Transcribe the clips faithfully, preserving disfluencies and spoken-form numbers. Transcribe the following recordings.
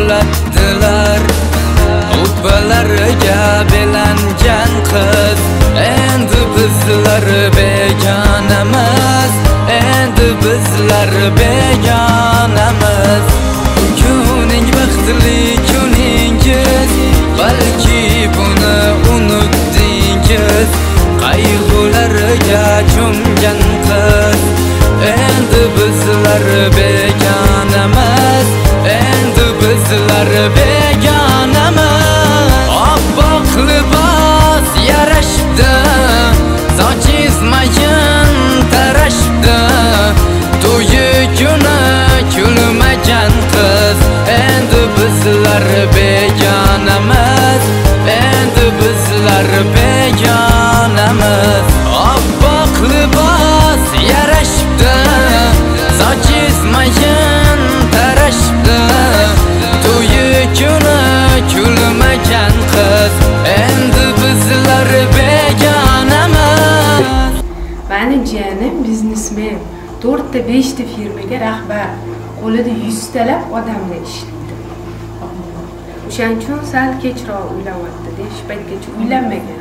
ulatdilar. Upalariga belangan qiz, endi bizlar begonamiz, endi bizlar begonamiz. Buguning baxtli kuningiz, balki buni unutdingiz. Qayg'ulariga cho'mgan qiz, endi bizlar begonamiz, endi bizlar begonamiz. Oppoq libos yarashibdi, sochingiz mayin tarashibdi. To'yi kuni kulmagan qiz, endi bizlar begonamiz, endi bizlar begonamiz. Oppoq libos yarashibdi, sochingiz mayin tarashibdi. To'yi kuni kulmagan qiz, endi bizlar begonamiz. Meni jiyanim biznesmen, to'rtta beshta firmaga rahbar, qo'lida yuztalab odamlar ishlaydi. O'shaning uchun sal kechroq uylanyapti, deyish paytgacha uylanmagan.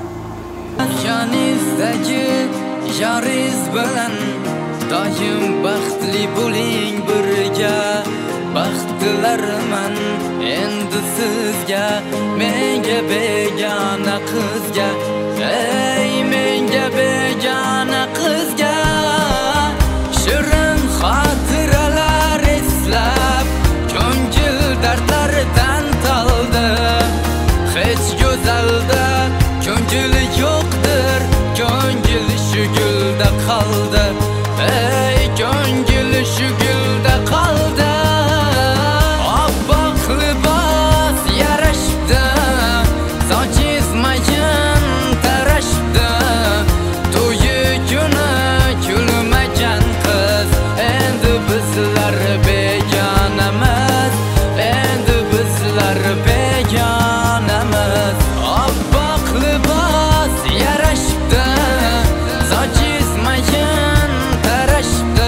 Yonizdagi yoringiz bilan doim baxtli bo'ling birga. Baxt tilarman endi sizga, menga begona qizga, ey menga begona qizga. Shirin xotiralar eslab, ko'ngil dardlaridan toldi. Hech go'zalda ko'ngil yo'qdir, ko'ngil shu gulda qoldi. Ey ko'ngil shu gulda qoldi. Oppoq libos yarashibdi, sochingiz mayin tarashibdi. To'yi kuni kulmagan qiz, endi bizlar begonamiz, endi bizlar begonamiz. Oppoq libos yarashibdi, sochingiz mayin tarashibdi.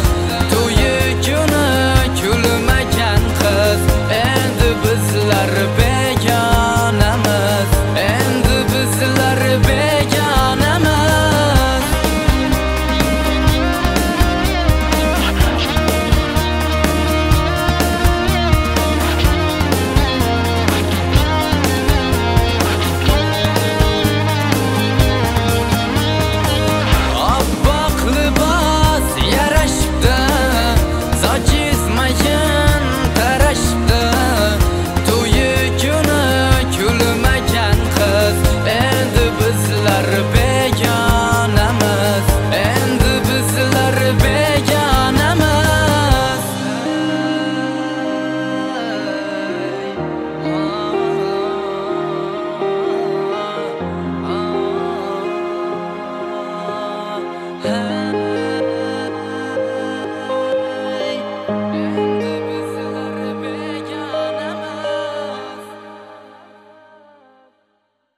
To'yi kuni kulmagan qiz, endi bizlar